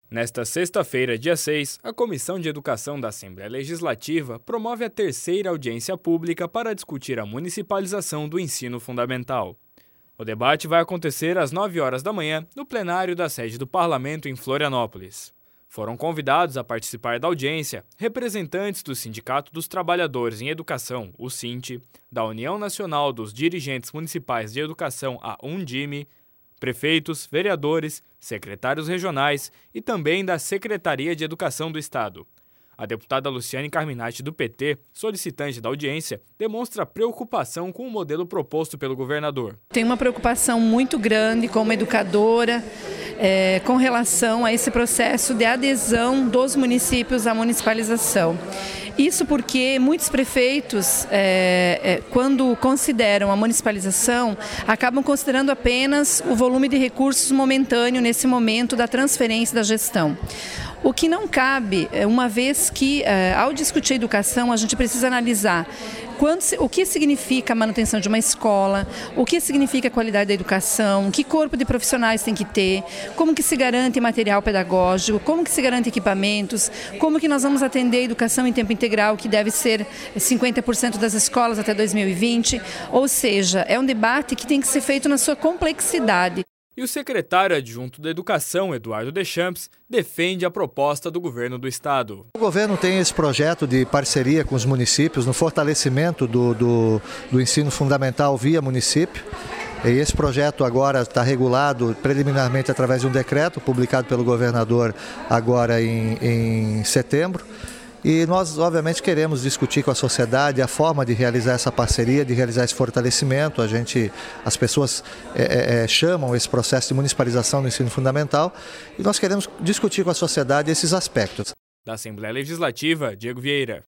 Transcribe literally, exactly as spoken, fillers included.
Nesta sexta-feira, dia seis, a Comissão de Educação da Assembleia Legislativa promove a terceira audiência pública para discutir a municipalização do ensino fundamental. O debate vai acontecer às nove horas da manhã no plenário da sede do Parlamento em Florianópolis. Foram convidados a participar da audiência representantes do Sindicato dos Trabalhadores em Educação, o SINT, da União Nacional dos Dirigentes Municipais de Educação, a Undime, prefeitos, vereadores, secretários regionais e também da Secretaria de Educação do Estado. A deputada Luciane Carminati, do P T, solicitante da audiência, demonstra preocupação com o modelo proposto pelo governador. Tem uma preocupação muito grande como educadora é, com relação a esse processo de adesão dos municípios à municipalização. Isso porque muitos prefeitos, é, é, quando consideram a municipalização, acabam considerando apenas o volume de recursos momentâneo nesse momento da transferência da gestão. O que não cabe, uma vez que, ao discutir a educação, a gente precisa analisar quando, o que significa a manutenção de uma escola, o que significa a qualidade da educação, que corpo de profissionais tem que ter, como que se garante material pedagógico, como que se garante equipamentos, como que nós vamos atender a educação em tempo integral, que deve ser cinquenta por cento das escolas até dois mil e vinte, ou seja, é um debate que tem que ser feito na sua complexidade. E o secretário adjunto da Educação, Eduardo Deschamps, defende a proposta do governo do estado. O governo tem esse projeto de parceria com os municípios no fortalecimento do, do, do ensino fundamental via município. E esse projeto agora está regulado preliminarmente através de um decreto publicado pelo governador agora em, em setembro. E nós, obviamente, queremos discutir com a sociedade a forma de realizar essa parceria, de realizar esse fortalecimento. A gente, as pessoas é, é, chamam esse processo de municipalização do ensino fundamental e nós queremos discutir com a sociedade esses aspectos. Da Assembleia Legislativa, Diego Vieira.